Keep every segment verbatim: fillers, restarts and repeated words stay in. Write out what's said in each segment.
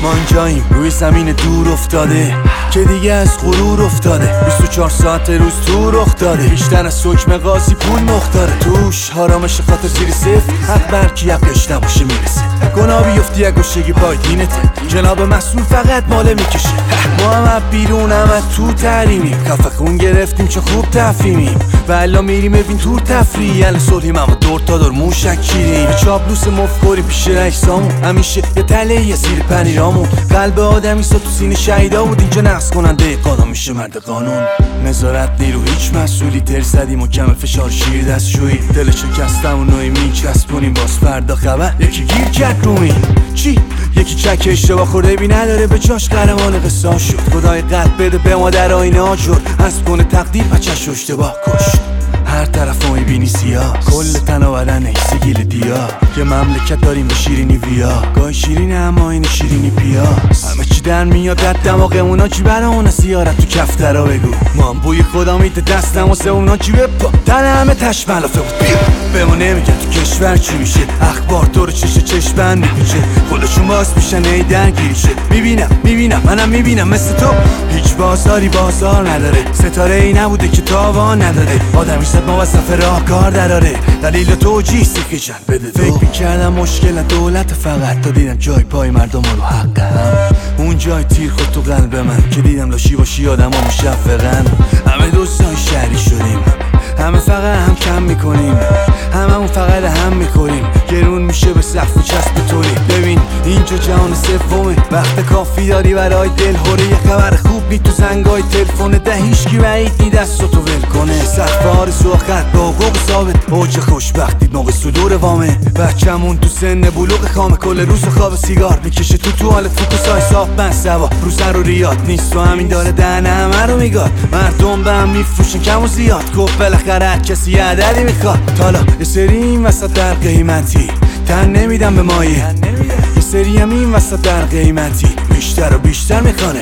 ما اینجاییم روی زمین دور افتاده که دیگه از غرور افتاده. بیست و چهار ساعت روز تو رخ داده، بیشتر از حکم قاضی پول مختاره. توش حرامش خاطر زیر صفر، حق بر کی حقش نباشه میرسه. گناه بیفتی اگه گوشگی پای دینته، جناب مسئول فقط ماله میکشه. ما هم بیرون هم تو تحریمیم، کف خون گرفتیم چه خوب تفهیمیم و الا میریم ببین تور تفریح. ال صلحیم اما دور تا دور موشک چیریم، چاپلوس مفکوری پیش رئیسامون، همیشه یه تله یه زیر پنیرامون. قلب آدمی سا تو سینه شهیدا بود، اینجا نقص کننده قانون میشه مرد قانون. نظارت نیرو هیچ مسئولی، تر زدیم و کم فشار شیر دستشویی. دل شکستم و نوعی میچسبونیم باز فردا خبر یکی گیر کرد رو این چی؟ یکی چک اشتباه خورده بی نداره به جاش قهرمان قصه شد. خدای قلب بده به ما در آینه ها جور، از کنه تقدیر بچه‌شو اشتباه کشت. هر طرف ما میبینی سیاه، کل تن و بدن ایسی گیل دیا. که مملکت داریم به شیرینی ویا، گاهی شیرینه اما این شیرینی پیاس. همه چی در میاد در دماغمونا، چی برامون سیارت تو کفترا بگو. ما هم بوی خدا میده دستم واسه اونا، چی بپا تن همه تش ملافه بود. بیا به ما نمیگن تو کشور چی میشه، اخبار تو رو چشه چشمن میپیچه. خودشون باز میشن ای درگیریشه. میبینم میبینم منم میبینم مثل تو، هیچ بازاری بازار نداره. ستاره ای نبوده که تاوان نداره، آدمی صد ما وصف راه کار دراره. دلیل توجیه سیخی جن بده دو. فکر میکردم مشکل دولت فقط، تا دیدم جای پای مردم رو حق هم. اون جای تیر خود تو قلب من که دیدم لاشی باشی آدم ها مشفقن. همه دوستای شهری شدیم، همه فقط هم کم میکنیم، همه اون فقط هم میکنیم. گرون میشه به سقف و چسب طوری. ببین اینجا جهان سومه، وقت کافی داری برای دل هوره. یه خبر خوب نی تو زنگای تلفن ده، هیچکی بعید نی دستاتو ول کنه. سقف آرزو خط با حقوق ثابت، اوج خوشبختی موقع صدور وامه. بچه‌مون تو سن بلوغ خامه، کل روز خواب سیگار میکشه تو تو حال فوکوسای صاف من سوا. رو سر و ریاد نیست و همین داره دهنه همه رو میگاد. مردم به هم میفروشن کم و زیاد، گفت بالاخره هر کسی یه عددی میخواد. حالا یه سری این وسط در قیمتی تن نمیدم به مایه، یه سری هم این وسط در قیمتی بیشتر و بیشتر میخوانه.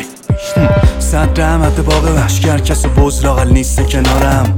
صد رحمت باقی وحشگر، کس بزرگل نیست کنارم.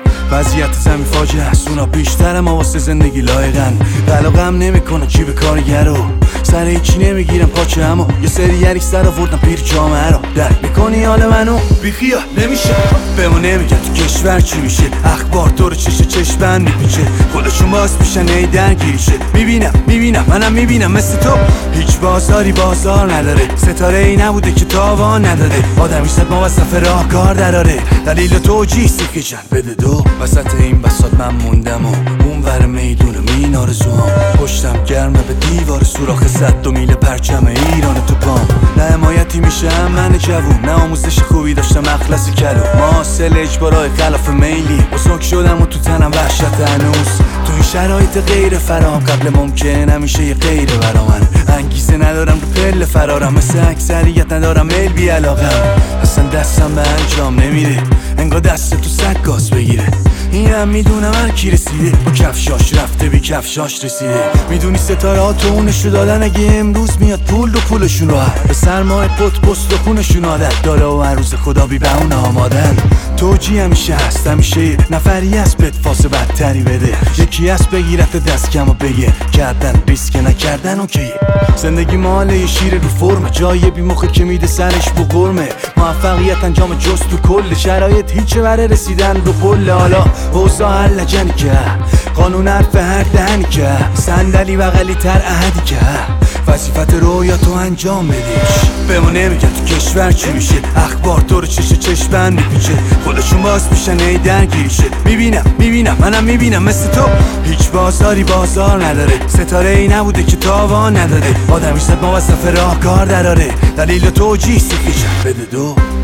وضعیت زمین فاجعه است، اونا بیشتر ما واسه زندگی لایقن. علاقم نمیکنه چی به کارگرو، سر هیچی نمیگیرم پاچه، اما یه سری یریک سر آوردن پیر جامعه رو. درک میکنی حال منو؟ بیخیا نمیشه به ما نمیگن تو کشور چی میشه، اخبار تو رو چشه چشمن میپیچه. خودشون باز میشن ای درگیریشه. میبینم میبینم منم میبینم مثل تو، هیچ بازاری بازار نداره. ستاره ای نبوده که تاوان نداره، آدمی صد ما وصف راه کار دراره. دلیل توجیه سیخی جن بده دو. وسط این بساط من موندم و اون ور میدون مین آرزوام. پشتم گرمه به دیوار سوراخ صد دو میل پرچم ایران تو پام. نه حمایتی میشم من جوون، نه آموزش خوبی داشتم اخلاصی کلو. ما حاصل اجبارای خلاف میلی، بزرگ شدم و تو تنم وحشت هنوز. تو این شرایط غیر فراهم قبل ممکن همیشه یه غیر برا من. انگیزه ندارم رو پل فرارم، مثل اکثریت ندارم میل بی علاقم. اصلا دستم به انجام نمیره، انگار دست تو سگ گاز بگیره. اینم میدونم هر کی رسیده با کفشاش رفته بی کفشاش رسیده. میدونی ستاره ها تو اونشو دادن، اگه امروز میاد پول رو پولشون رو به سرمایه پت پست و خونشون عادت داره و هر روز خدا بی به اون آمادن. توجی همیشه هست، همیشه نفری هست بهت فاس بدتری بده. یکی هست بگیرت دست کم و بگه کردن ریسک نکردن اوکیه. زندگی ماله یه شیر رو فرمه، جای بی مخه که میده سرش بو قرمه. موفقیت انجام جز تو کل شرایط هیچه برای رسیدن رو پل. حالا اوضاع هر لجنی که قانون حرف هر دهنی که صندلی بغلی تر احدی که وظیفت رویا تو انجام بدیش. به ما نمیگن تو کشور چی میشه، اخبار تو رو چشه چشمن میپیچه. خودشون باز میشن ای درگیریشه. میبینم میبینم منم میبینم مثل تو، هیچ بازاری بازار نداره. ستاره ای نبوده که تاوان نداره، آدمی صد ما وصف راه کار دراره. دلیل توجیه سیخی جن بده دو.